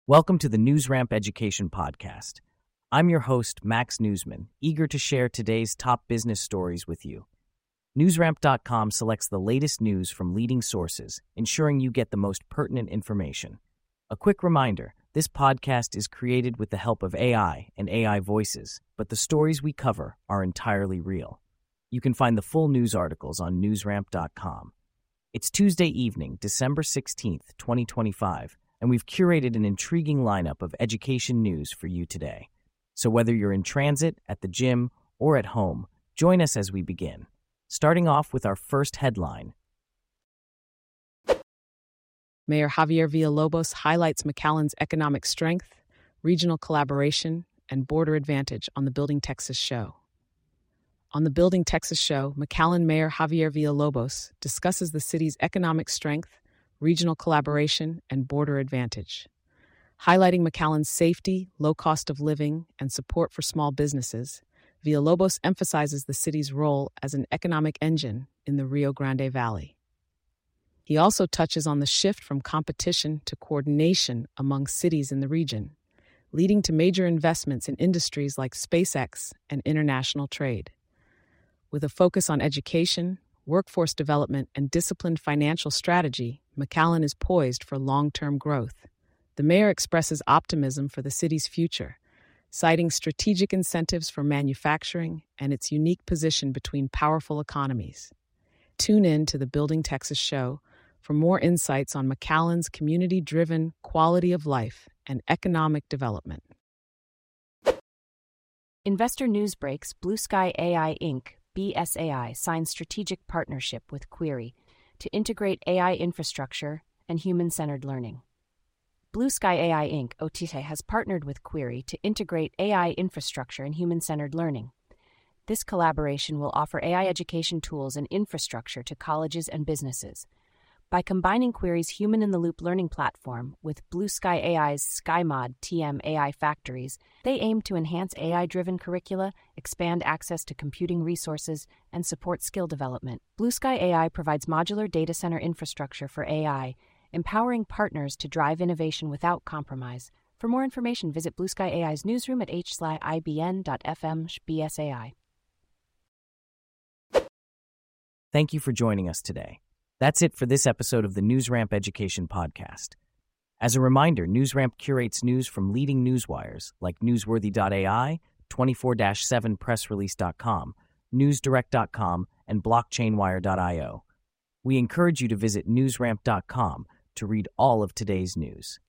Welcome to the NewsRamp Education Podcast. I'm your host, Max Newsman, eager to share today's top business stories with you. NewsRamp.com selects the latest news from leading sources, ensuring you get the most pertinent information. A quick reminder, this podcast is created with the help of AI and AI voices, but the stories we cover are entirely real. You can find the full news articles on NewsRamp.com. It's Tuesday evening, December 16th, 2025, and we've curated an intriguing lineup of education news for you today. So whether you're in transit, at the gym, or at home, join us as we begin. Starting off with our first headline. Mayor Javier Villalobos highlights McAllen's economic strength, regional collaboration, and border advantage on the Building Texas show. On the Building Texas show, McAllen Mayor Javier Villalobos discusses the city's economic strength, regional collaboration, and border advantage. Highlighting McAllen's safety, low cost of living, and support for small businesses, Villalobos emphasizes the city's role as an economic engine in the Rio Grande Valley. He also touches on the shift from competition to coordination among cities in the region, leading to major investments in industries like SpaceX and international trade. With a focus on education, workforce development, and disciplined financial strategy, McAllen is poised for long-term growth. The mayor expresses optimism for the city's future, citing strategic incentives for manufacturing and its unique position between powerful economies. Tune in to the Building Texas show for more insights on McAllen's community-driven quality of life and economic development. Investor News Breaks: Blue Sky AI Inc. BSAI signs strategic partnership with Query to integrate AI infrastructure and human-centered learning. Blue Sky AI Inc. OTITE has partnered with Query to integrate AI infrastructure and human-centered learning. This collaboration will offer AI education tools and infrastructure to colleges and businesses. By combining Query's human-in-the-loop learning platform with Blue Sky AI's SkyMod TM AI factories, they aim to enhance AI-driven curricula, expand access to computing resources, and support skill development. Blue Sky AI provides modular data center infrastructure for AI, empowering partners to drive innovation without compromise. For more information, visit Blue Sky AI's newsroom at h/ibn.fm/bsai. Thank you for joining us today. That's it for this episode of the NewsRamp Education Podcast. As a reminder, NewsRamp curates news from leading newswires like Newsworthy.ai, 24/7pressrelease.com, NewsDirect.com, and BlockchainWire.io. We encourage you to visit NewsRamp.com to read all of today's news.